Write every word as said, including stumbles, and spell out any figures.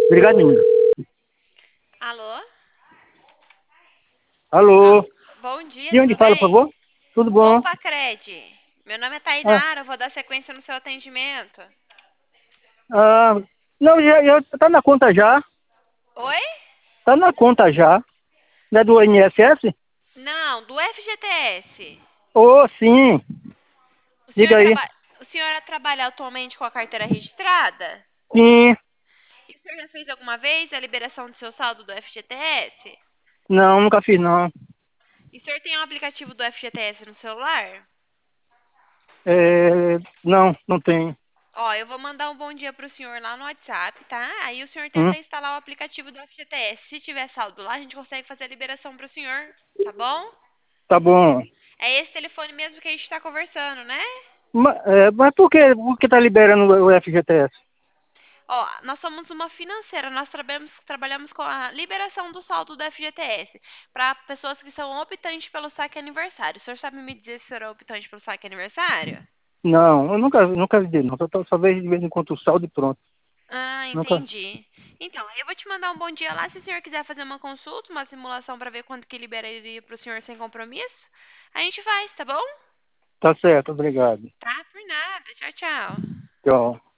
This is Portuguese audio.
Obrigado, menina. Alô? Ah, Alô? bom dia, De onde tudo fala, por bem? favor? Tudo bom? Opa, Cred. Meu nome é Ah, Tainara, eu vou dar sequência no seu atendimento. ah, não, já, já tá na conta já. Oi? Tá na conta já. Não é do I N S S? Não, do F G T S. Oh, sim. O senhor, Diga aí. traba... o senhor trabalha atualmente com a carteira registrada? Sim. E o senhor já fez alguma vez a liberação do seu saldo do F G T S? Não, nunca fiz, não. E o senhor tem um aplicativo do F G T S no celular? É, não, não tem. Ó, eu vou mandar um bom dia pro senhor lá no WhatsApp, tá? Aí o senhor Hum, tenta instalar o aplicativo do F G T S. Se tiver saldo lá, a gente consegue fazer a liberação pro senhor, tá bom? tá bom. É esse telefone mesmo que a gente tá conversando, né? Mas, é, mas por que, por que tá liberando o F G T S? Ó, nós somos uma financeira, nós trabalhamos, trabalhamos com a liberação do saldo do F G T S para pessoas que são optantes pelo saque aniversário. O senhor sabe me dizer se o senhor é optante pelo saque aniversário? Não, eu nunca, nunca vi, não. Só, só vejo de vez em quando o saldo e pronto. Ah, Nunca. entendi. Então, eu vou te mandar um bom dia lá se o senhor quiser fazer uma consulta, uma simulação para ver quanto que liberaria para o senhor sem compromisso. A gente faz, tá bom? Tá certo, obrigado. Tá, por nada. Tchau, tchau. Tchau.